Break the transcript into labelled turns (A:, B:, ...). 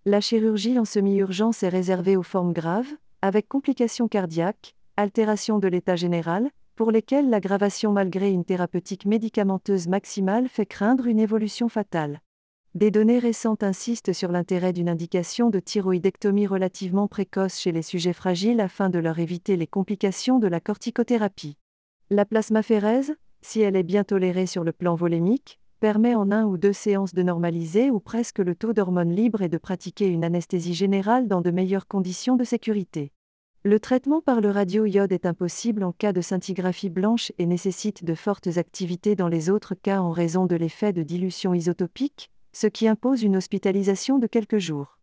A: La chirurgie en semi-urgence est réservée aux formes graves, avec complications cardiaques, altération de l'état général, pour lesquelles l'aggravation malgré une thérapeutique médicamenteuse maximale fait craindre une évolution fatale. Des données récentes insistent sur l'intérêt d'une indication de thyroïdectomie relativement précoce chez les sujets fragiles afin de leur éviter les complications de la corticothérapie. La plasmaphérèse, si elle est bien tolérée sur le plan volémique, permet en 1 ou 2 séances de normaliser ou presque le taux d'hormones libres et de pratiquer une anesthésie générale dans de meilleures conditions de sécurité. Le traitement par le radioiode est impossible en cas de scintigraphie blanche et nécessite de fortes activités dans les autres cas en raison de l'effet de dilution isotopique, ce qui impose une hospitalisation de quelques jours.